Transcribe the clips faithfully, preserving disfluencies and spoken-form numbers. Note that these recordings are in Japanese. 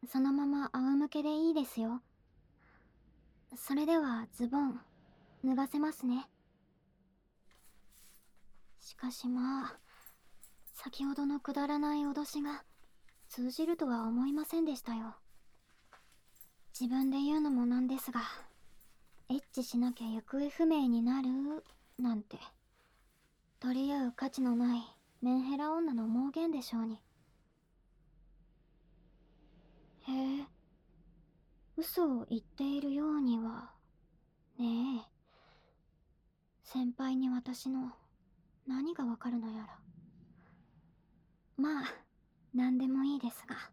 そのまま仰向けでいいですよ。それではズボン脱がせますね。しかしまあ、先ほどのくだらない脅しが通じるとは思いませんでしたよ。自分で言うのもなんですが、エッチしなきゃ行方不明になるなんて取り合う価値のないメンヘラ女の妄言でしょうに。へえ、嘘を言っているようにはねえ。先輩に私の何がわかるのやら。まあ何でもいいですが。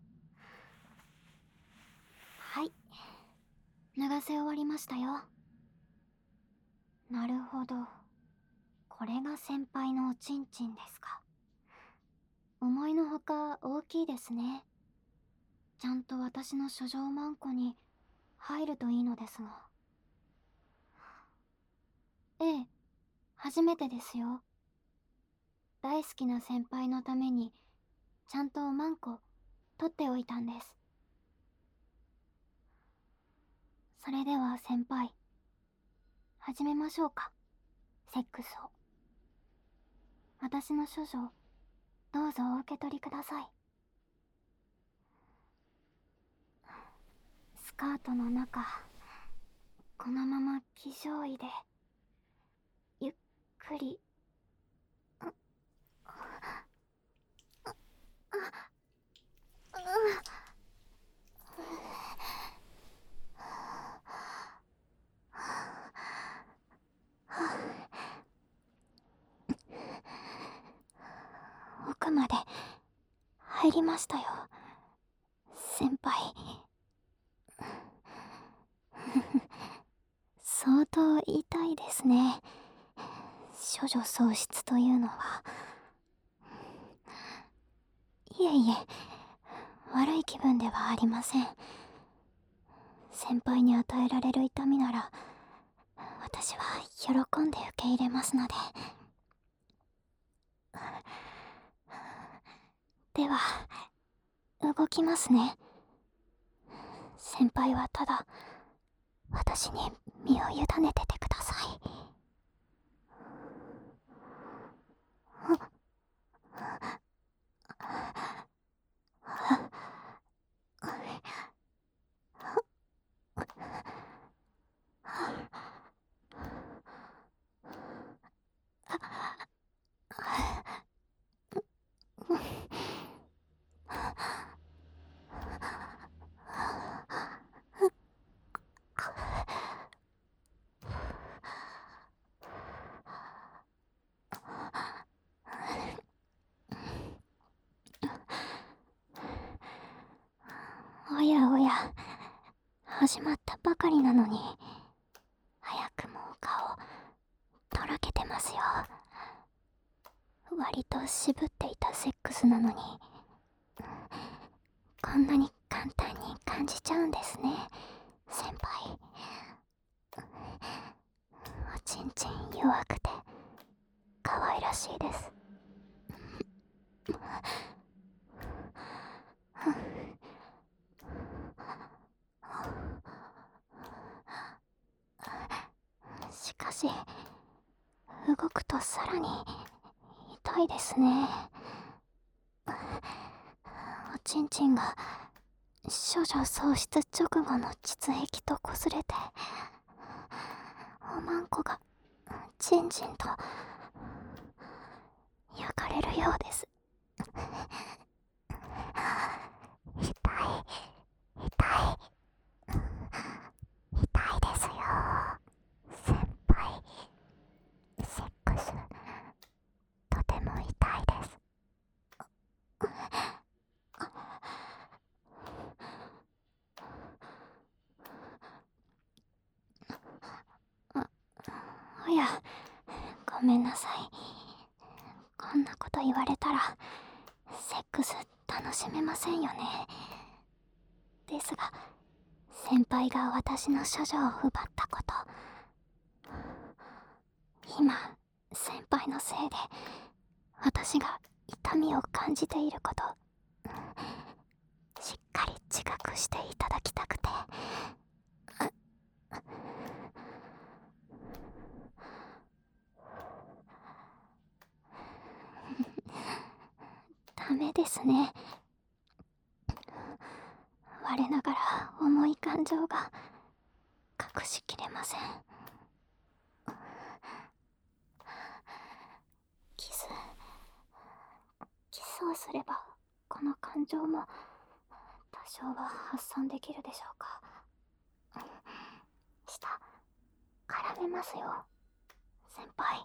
はい、脱がせ終わりましたよ。なるほど、これが先輩のおちんちんですか。思いのほか大きいですね。ちゃんと私の書状マンコに入るといいのですが。ええ、初めてですよ。大好きな先輩のためにちゃんとマンコ取っておいたんです。それでは先輩、始めましょうか、セックスを。私の処女、どうぞお受け取りください。スカートの中、このまま騎乗位でゆっくり。奥まで入りましたよ、先輩。相当痛いですね、処女喪失というのは。いえいえ、悪い気分ではありません。先輩に与えられる痛みなら私は喜んで受け入れますので。では動きますね。先輩はただ私に身を委ねててください。おやおや、始まったばかりなのに早くもお顔とろけてますよ。割と渋っていたセックスなのにこんなに簡単に感じちゃうんですね、先輩。おちんちん弱くて可愛らしいです。しかし動くとさらに痛いですね。おちんちんが処女喪失直後の膣壁と擦れて、おまんこがじんじんと焼かれるようです。痛い、痛い、痛いですよ、先輩。セックスとても痛いです。あ、おや、ごめんなさい。こんなこと言われたらセックス楽しめませんよね。ですが先輩が私の処女を奪ったこと、今先輩のせいで私が痛みを感じていること、しっかり自覚していただきたくて。ダメですね。我ながら重い感情が隠しきれません。キスキスをすればこの感情も多少は発散できるでしょうか。舌絡めますよ、先輩。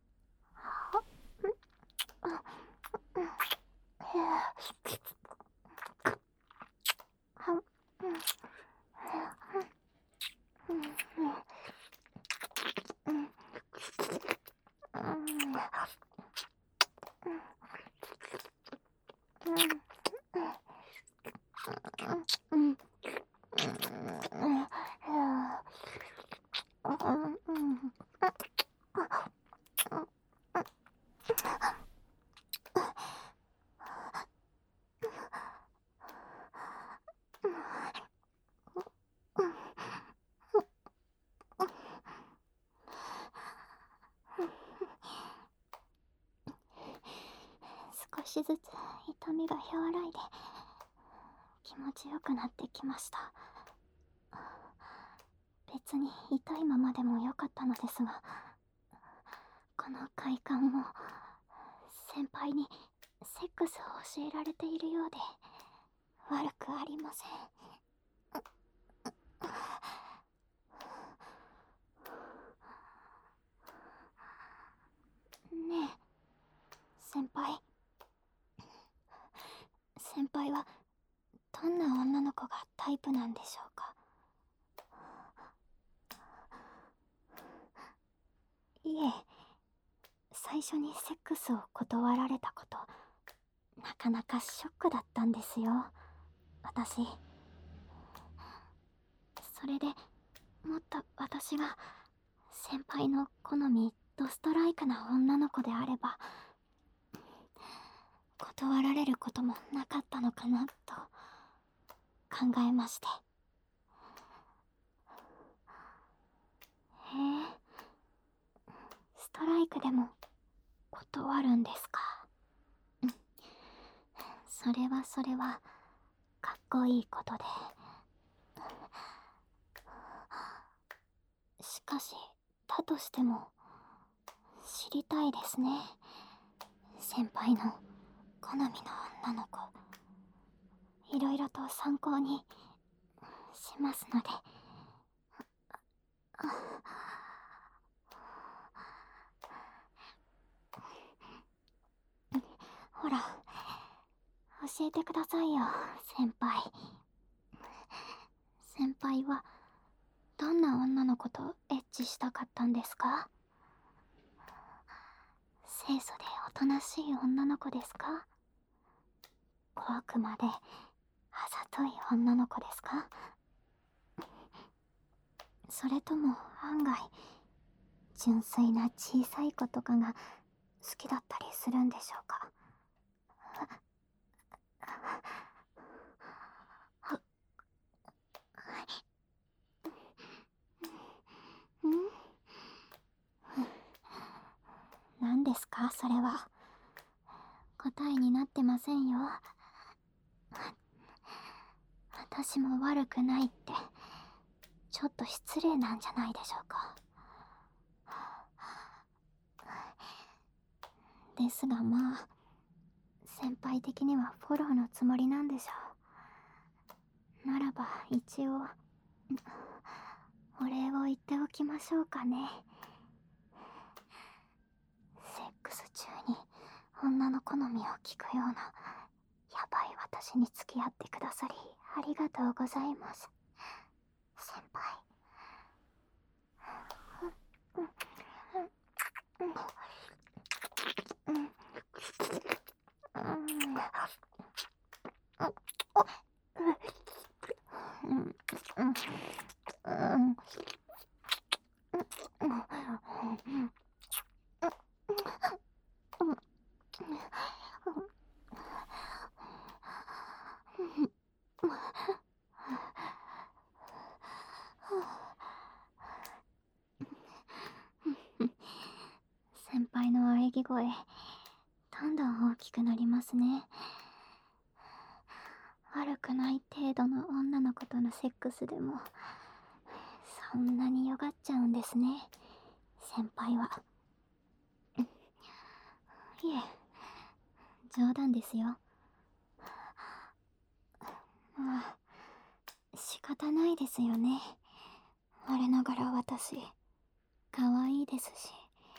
少しずつ痛みが和らいで気持ちよくなってきました。別に痛いままでもよかったのですが、この快感も先輩にセックスを教えられているようで悪くありません。ねえ先輩、先輩はどんな女の子がタイプなんでしょうか。いえ、最初にセックスを断られたこと、なかなかショックだったんですよ、私。それでもっと私が先輩の好みドストライクな女の子であれば断られることもなかったのかなと考えまして。へえ、ストライクでも断るんですか。それはそれはかっこいいことで。しかしだとしても知りたいですね、先輩の好みの女の子。いろいろと参考にしますので。ほら教えてくださいよ、先輩。先輩はどんな女の子とエッチしたかったんですか？清楚でおとなしい女の子ですか？小悪魔であざとい女の子ですか？それとも案外純粋な小さい子とかが好きだったりするんでしょうか？ん？何ですかそれは。答えになってませんよ。私も悪くないってちょっと失礼なんじゃないでしょうか。ですがまあ先輩的にはフォローのつもりなんでしょう。ならば一応お礼を言っておきましょうかね。セックス中に女の好みを聞くようなヤバい私に付き合ってくださりありがとうございます、先輩。 きくなりますね。悪くない程度の女の子とのセックスでもそんなによがっちゃうんですね、先輩は。いえ、冗談ですよ。まあ仕方ないですよね。我ながら私可愛いですし。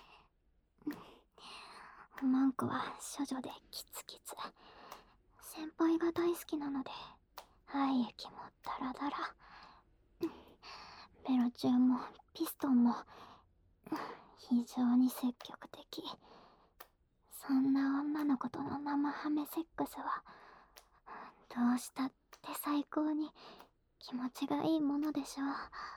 マンコは処女でキツキツ。先輩が大好きなので愛液もダラダラ。ベロチューもピストンも非常に積極的。そんな女の子との生ハメセックスはどうしたって最高に気持ちがいいものでしょう。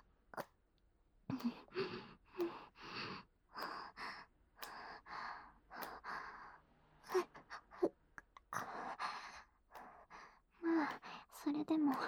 まあそれでも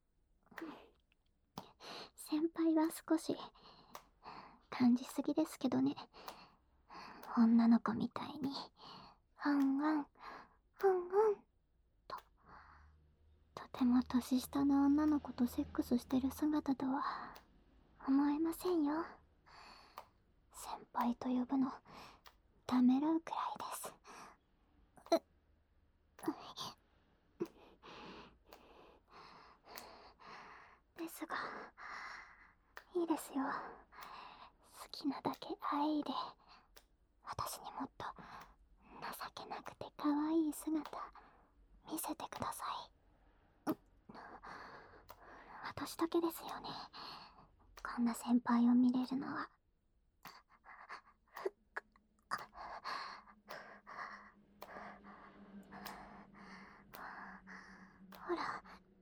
先輩は少し感じすぎですけどね。女の子みたいにワンワンワンワンととても年下の女の子とセックスしてる姿とは思えませんよ。先輩と呼ぶのためらうくらいです。ですがいいですよ。好きなだけ愛で私にもっと情けなくて可愛い姿見せてください。私だけですよね、こんな先輩を見れるのは。ほら、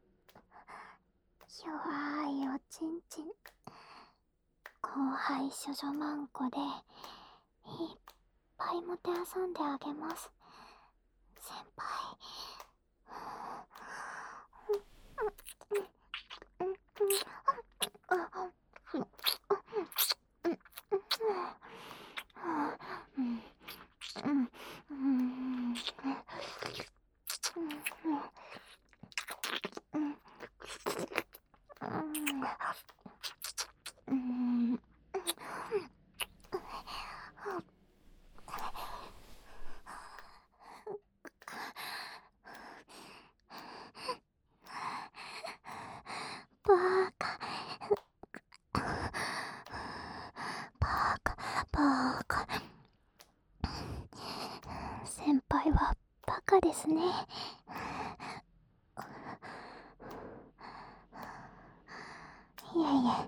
弱いおちんちん、後輩処女マンコでいっぱいもてあそんであげます、先輩。バーカバカバカ。先輩はバカですね。いえいえ、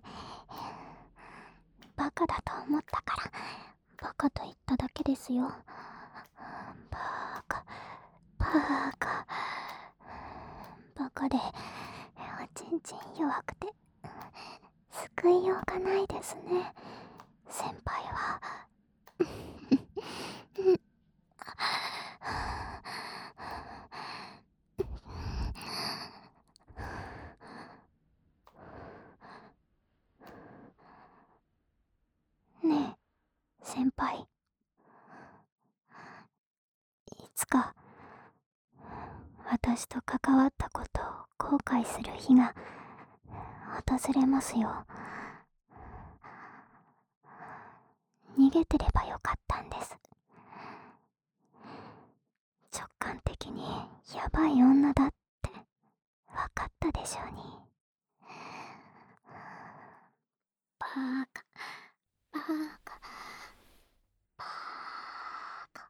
バカだと思ったからバカと言っただけですよ。バカバカバカでおちんちん弱くて救いようがないですね、先輩は。ねえ先輩、いつか私と関わったことを後悔する日が訪れますよ。逃げてればよかったんです。直感的にヤバい女だって分かったでしょうに。バーカバーカバーカ。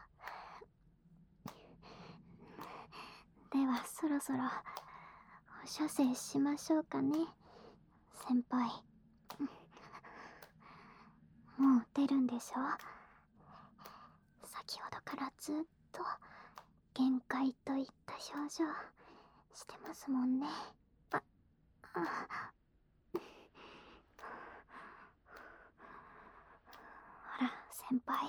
ではそろそろお射精しましょうかね、先輩。もう出るんでしょ。先ほどからずっと限界といった表情してますもんね。あ、あ、ほら先輩、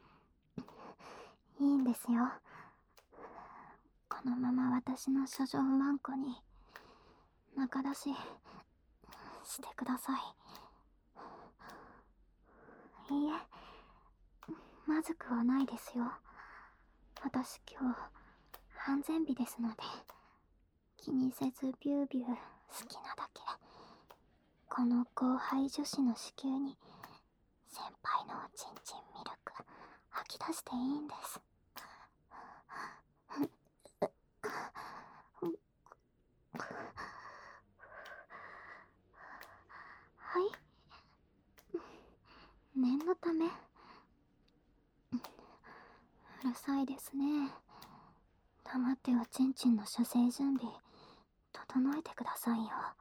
いいんですよ。このまま私の書状マンコに仲出ししてください。いいえ、まずくはないですよ。私今日安全日ですので、気にせずビュービュー好きなだけこの後輩女子の子宮に先輩のおちんちんミルク吐き出していいんです。はい、念のため。うるさいですね。黙っておちんちんの射精準備整えてくださいよ。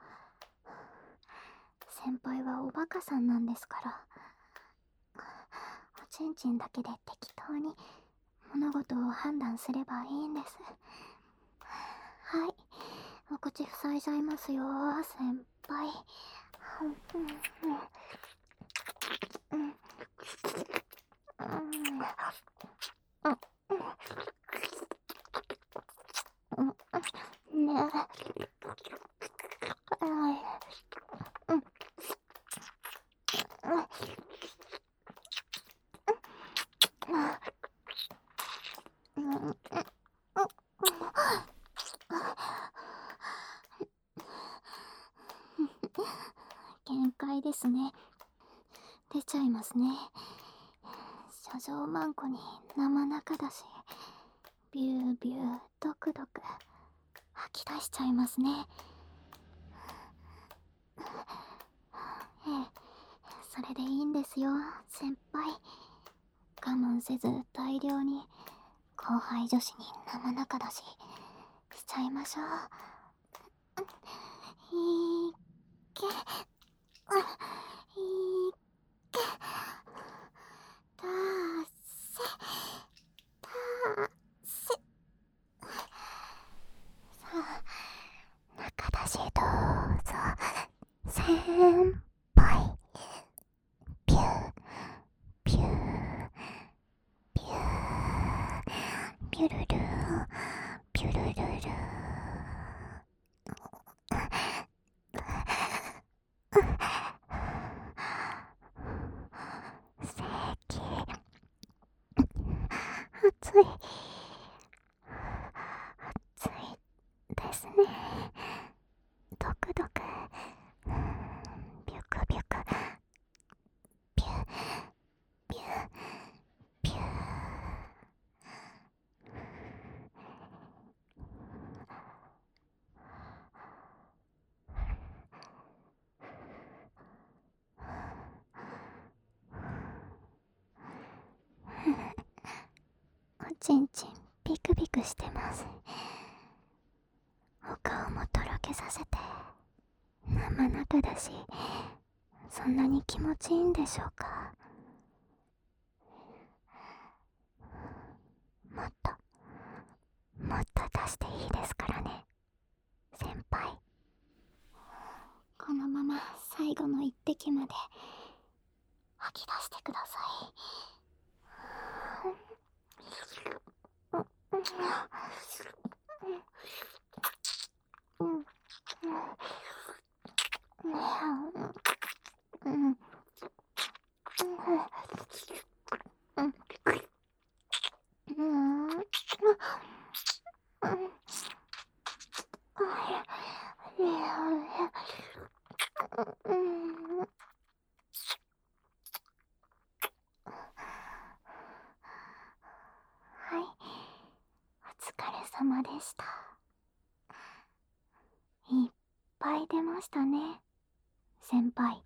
先輩はおバカさんなんですから。おちんちんだけで適当に物事を判断すればいいんです。はい、お口塞いじゃいますよ、先輩。うんうんうんね限界ですね。出ちゃいますね。車上マンコに生中だし、ビュービュードクドク吐き出しちゃいますね。ええ、それでいいんですよ、先輩。我慢せず大量に後輩女子に生中だししちゃいましょう。いいけ、いいけ、だせ、だせ。さあ、中出しどうぞ、先輩。ピューピューピューピュルルピュルルル。せき、暑い暑いですね。ドクドク、ビュクビュク、ピュピュピュ。おちんちんビクビクしてます。お顔もとろけさせて生中だし、そんなに気持ちいいんでしょうか。もっともっと出していいですからね、先輩。このまま最後の一滴まで吐き出してください。はい、お疲れ様でした。いっぱい出ましたね、先輩。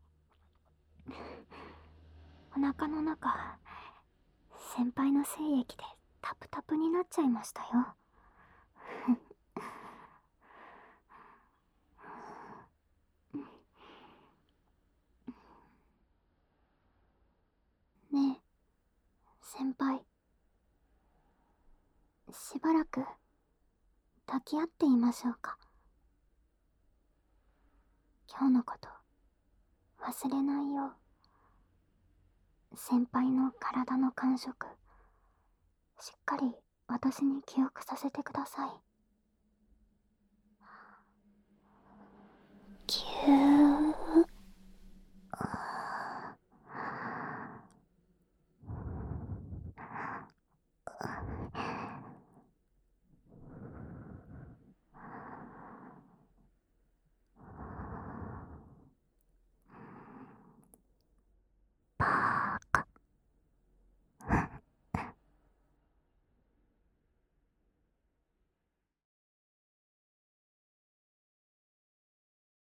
お腹の中、先輩の精液でタプタプになっちゃいましたよ。 先輩、しばらく抱き合っていましょうか。今日のこと忘れないよう、先輩の体の感触しっかり私に記憶させてください。ぎゅー